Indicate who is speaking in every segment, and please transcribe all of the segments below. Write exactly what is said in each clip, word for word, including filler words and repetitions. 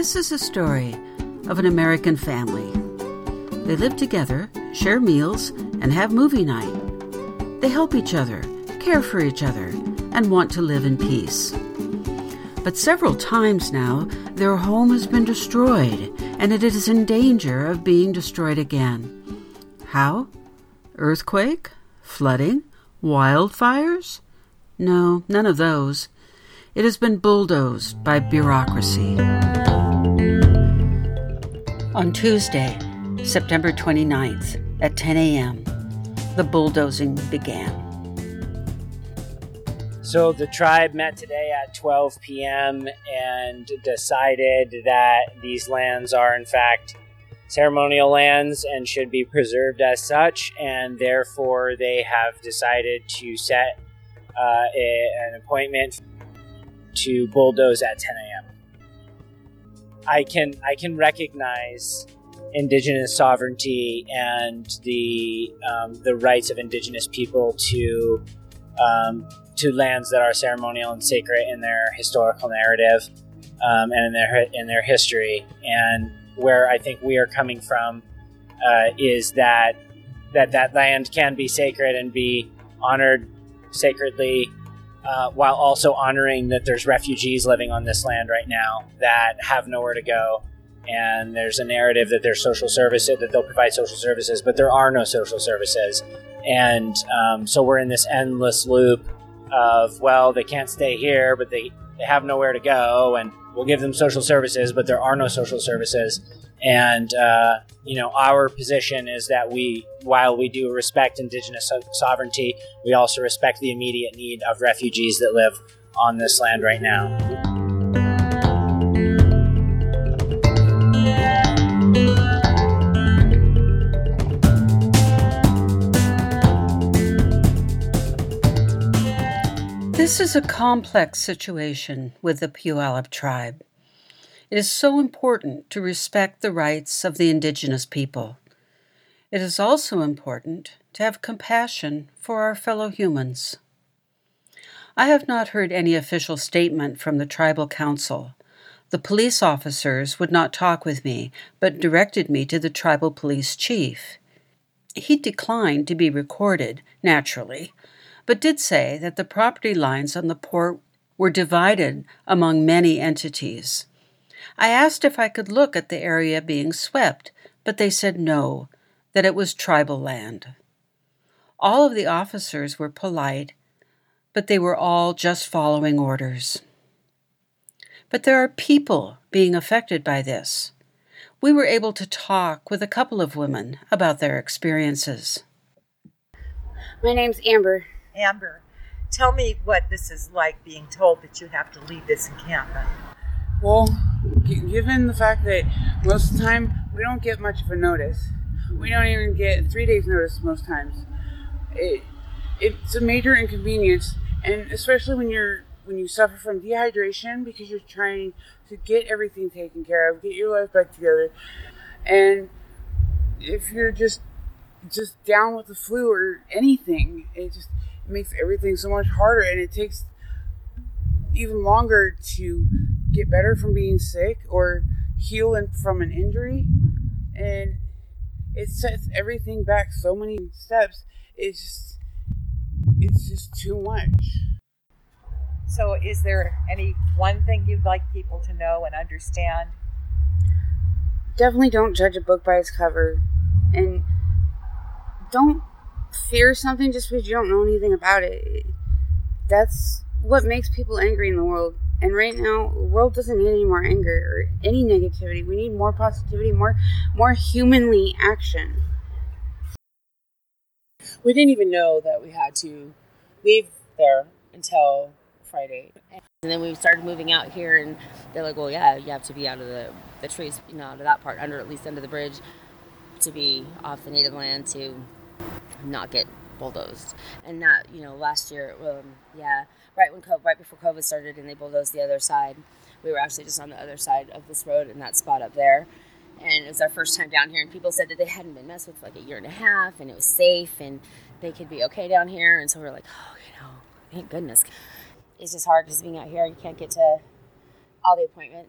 Speaker 1: This is a story of an American family. They live together, share meals, and have movie night. They help each other, care for each other, and want to live in peace. But several times now, their home has been destroyed, and it is in danger of being destroyed again. How? Earthquake? Flooding? Wildfires? No, none of those. It has been bulldozed by bureaucracy. On Tuesday, September twenty-ninth, at ten a.m., the bulldozing began.
Speaker 2: So the tribe met today at twelve p.m. and decided that these lands are in fact ceremonial lands and should be preserved as such, and therefore they have decided to set uh, a, an appointment to bulldoze at ten a.m. I can I can recognize Indigenous sovereignty and the um, the rights of Indigenous people to um, to lands that are ceremonial and sacred in their historical narrative um, and in their in their history. And where I think we are coming from uh, is that that that land can be sacred and be honored sacredly, uh, while also honoring that there's refugees living on this land right now that have nowhere to go. And there's a narrative that there's social services, that they'll provide social services, but there are no social services. And um, so we're in this endless loop of, well, they can't stay here, but they, they have nowhere to go, and we'll give them social services, but there are no social services. And, uh, you know, our position is that we, while we do respect Indigenous so- sovereignty, we also respect the immediate need of refugees that live on this land right now.
Speaker 1: This is a complex situation with the Puyallup tribe. It is so important to respect the rights of the Indigenous people. It is also important to have compassion for our fellow humans. I have not heard any official statement from the tribal council. The police officers would not talk with me, but directed me to the tribal police chief. He declined to be recorded, naturally, but did say that the property lines on the port were divided among many entities. I asked if I could look at the area being swept, but they said no, that it was tribal land. All of the officers were polite, but they were all just following orders. But there are people being affected by this. We were able to talk with a couple of women about their experiences.
Speaker 3: My name's Amber.
Speaker 4: Amber, tell me what this is like being told that you have to leave this encampment.
Speaker 5: Well, g- given the fact that most of the time we don't get much of a notice, we don't even get three days notice most times. It it's a major inconvenience, and especially when you're when you suffer from dehydration because you're trying to get everything taken care of, get your life back together, and if you're just just down with the flu or anything, it just it makes everything so much harder, and it takes even longer to get better from being sick or heal from an injury, and it sets everything back so many steps. It's just, it's just too much.
Speaker 4: So is there any one thing you'd like people to know and understand?
Speaker 3: Definitely don't judge a book by its cover, and don't fear something just because you don't know anything about it. That's what makes people angry in the world. And right now, the world doesn't need any more anger or any negativity. We need more positivity, more more humanly action.
Speaker 6: We didn't even know that we had to leave there until Friday. And then we started moving out here, and they're like, well, yeah, you have to be out of the, the trees, you know, out of that part, under at least under the bridge, to be off the native land, to not get bulldozed. And that, you know, last year, um, yeah, right when COVID, right before COVID started and they bulldozed the other side, we were actually just on the other side of this road in that spot up there. And it was our first time down here, and people said that they hadn't been messed with for like a year and a half, and it was safe, and they could be okay down here. And so we're like, oh, you know, thank goodness. It's just hard because being out here, you can't get to all the appointments.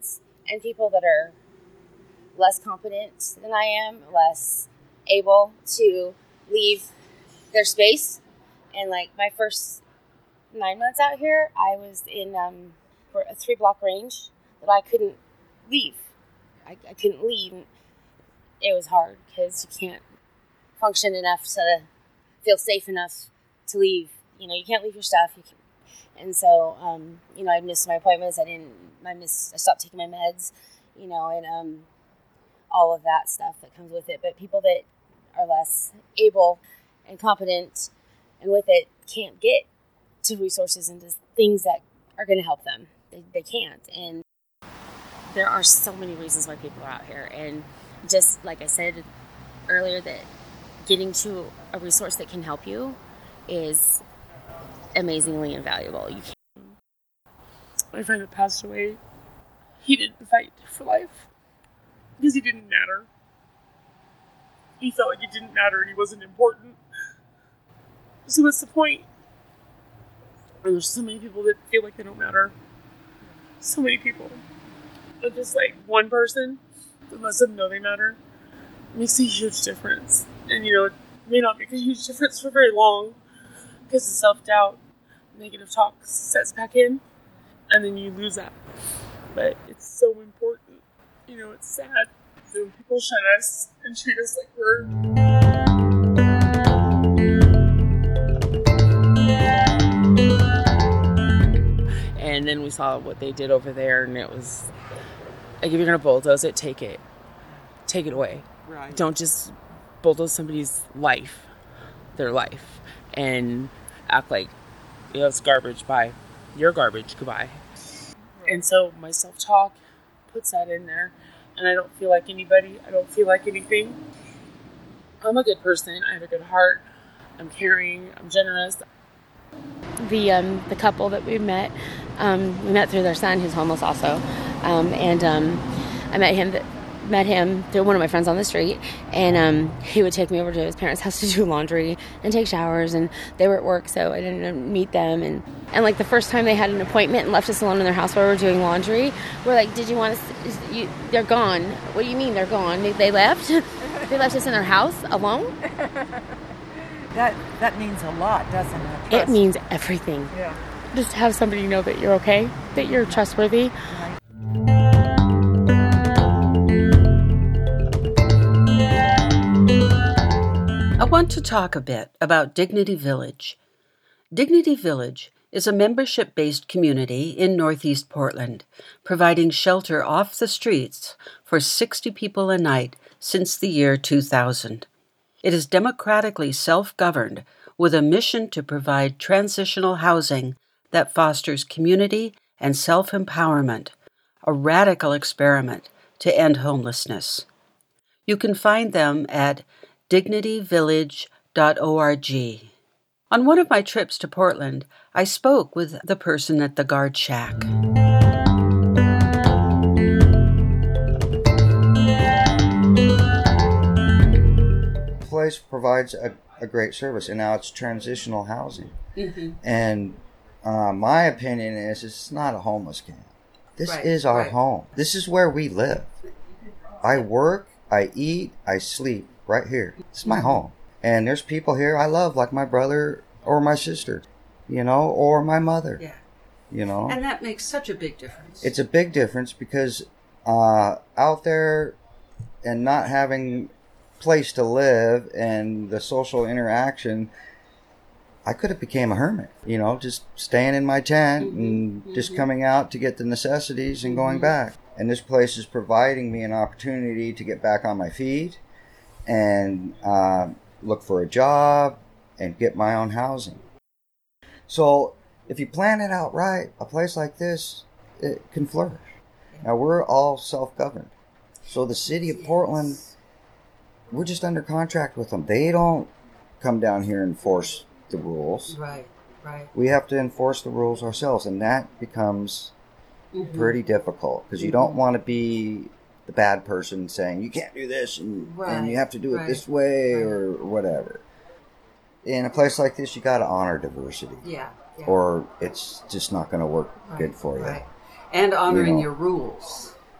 Speaker 6: and people that are less competent than I am, less able to leave their space. And like my first nine months out here, I was in um, for a three block range that I couldn't leave. I, I couldn't leave. It was hard because you can't function enough to feel safe enough to leave. You know, you can't leave your stuff. You can, and so, um, you know, I missed my appointments. I didn't, I missed, I stopped taking my meds, you know, and um, all of that stuff that comes with it. But people that are less able and competent and with it can't get to resources and to things that are going to help them. They, they can't. And there are so many reasons why people are out here. And just like I said earlier, that getting to a resource that can help you is amazingly invaluable. You can't.
Speaker 7: My friend that passed away, he didn't fight for life because he didn't matter. He felt like it didn't matter and he wasn't important. So what's the point? And there's so many people that feel like they don't matter. So many people. But just like one person that lets them know they matter makes a huge difference. And you know, it may not make a huge difference for very long because the self-doubt, negative talk sets back in and then you lose that. But it's so important. You know, it's sad when people shun us and treat us like we're... And then we saw what they did over there, and it was like, if you're gonna bulldoze it, take it, take it away. Right. Don't just bulldoze somebody's life, their life, and act like, you know, it's garbage. Bye, you're garbage. Goodbye. And so my self-talk puts that in there, and I don't feel like anybody. I don't feel like anything. I'm a good person. I have a good heart. I'm caring. I'm generous.
Speaker 6: The um, the couple that we met, um, we met through their son, who's homeless also, um, and um, I met him met him through one of my friends on the street, and um, he would take me over to his parents' house to do laundry and take showers, and they were at work, so I didn't meet them, and, and like the first time they had an appointment and left us alone in their house while we were doing laundry, we're like, did you want us, you, they're gone. What do you mean they're gone? They, they left? They left us in their house alone?
Speaker 4: That that means a lot, doesn't it? Trust.
Speaker 6: It means everything.
Speaker 4: Yeah.
Speaker 6: Just have somebody know that you're okay, that you're trustworthy.
Speaker 4: Right.
Speaker 1: I want to talk a bit about Dignity Village. Dignity Village is a membership-based community in Northeast Portland, providing shelter off the streets for sixty people a night since the year two thousand. It is democratically self-governed with a mission to provide transitional housing that fosters community and self-empowerment, a radical experiment to end homelessness. You can find them at dignity village dot org. On one of my trips to Portland, I spoke with the person at the guard shack.
Speaker 8: Place provides a, a great service, and now it's transitional housing. Mm-hmm. And uh, my opinion is it's not a homeless camp. This right, is our right. home. This is where we live. I work, I eat, I sleep right here. It's my home. And there's people here I love, like my brother or my sister, you know, or my mother. Yeah. You know?
Speaker 1: And that makes such a big difference.
Speaker 8: It's a big difference because uh, out there and not having place to live and the social interaction, I could have became a hermit, you know, just staying in my tent mm-hmm, and mm-hmm. just coming out to get the necessities and mm-hmm. going back. And this place is providing me an opportunity to get back on my feet and uh, look for a job and get my own housing. So if you plan it out right, a place like this, it can flourish. Now we're all self-governed. So the city of Portland, we're just under contract with them. They don't come down here and enforce the rules.
Speaker 1: Right, right.
Speaker 8: We have to enforce the rules ourselves, and that becomes mm-hmm. pretty difficult because mm-hmm. you don't want to be the bad person saying you can't do this and, right, and you have to do it right, this way right. or, or whatever. In a place like this, you got to honor diversity.
Speaker 1: Yeah, yeah.
Speaker 8: Or it's just not going to work right, good for you.
Speaker 1: Right. And honoring
Speaker 8: you know,
Speaker 1: your rules.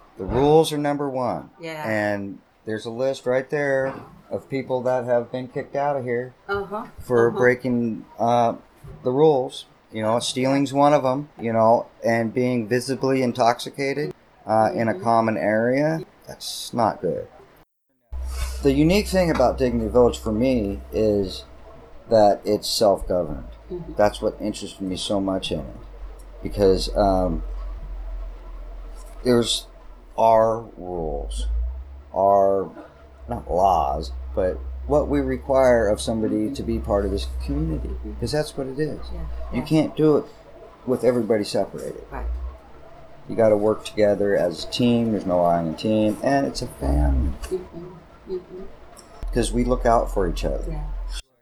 Speaker 8: The rules are number one.
Speaker 1: Yeah.
Speaker 8: And there's a list right there of people that have been kicked out of here
Speaker 1: Uh-huh.
Speaker 8: for
Speaker 1: uh-huh.
Speaker 8: breaking uh, the rules. You know, stealing's one of them, you know, and being visibly intoxicated uh, in a common area, that's not good. The unique thing about Dignity Village for me is that it's self-governed. Mm-hmm. That's what interested me so much in it. Because um, there's our rules, our, not laws, but what we require of somebody to be part of this community. Because that's what it is.
Speaker 1: Yeah.
Speaker 8: You can't do it with everybody separated.
Speaker 1: Right.
Speaker 8: You got to work together as a team. There's no I in a team. And it's a family.
Speaker 1: Mm-hmm. Mm-hmm.
Speaker 8: Because we look out for each other.
Speaker 1: Yeah.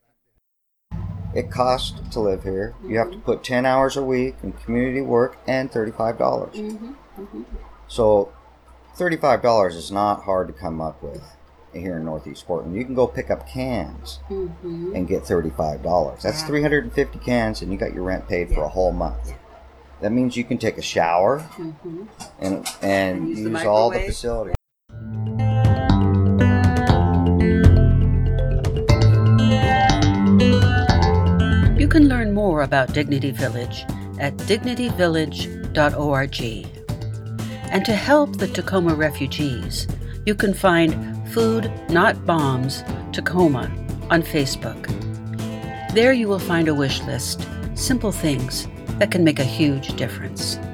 Speaker 8: It costs to live here. Mm-hmm. You have to put ten hours a week in community work and thirty-five dollars.
Speaker 1: Mm-hmm. Mm-hmm.
Speaker 8: So thirty-five dollars is not hard to come up with here in Northeast Portland. You can go pick up cans
Speaker 1: Mm-hmm.
Speaker 8: and get thirty-five dollars. That's
Speaker 1: Yeah.
Speaker 8: three hundred fifty cans, and you got your rent paid for
Speaker 1: Yeah.
Speaker 8: a whole month.
Speaker 1: Yeah.
Speaker 8: That means you can take a shower
Speaker 1: Mm-hmm.
Speaker 8: and and,
Speaker 1: And use
Speaker 8: use,
Speaker 1: the
Speaker 8: all the
Speaker 1: microwave.
Speaker 8: facilities.
Speaker 1: You can learn more about Dignity Village at dignity village dot org. And to help the Tacoma refugees, you can find Food Not Bombs Tacoma on Facebook. There you will find a wish list, simple things that can make a huge difference.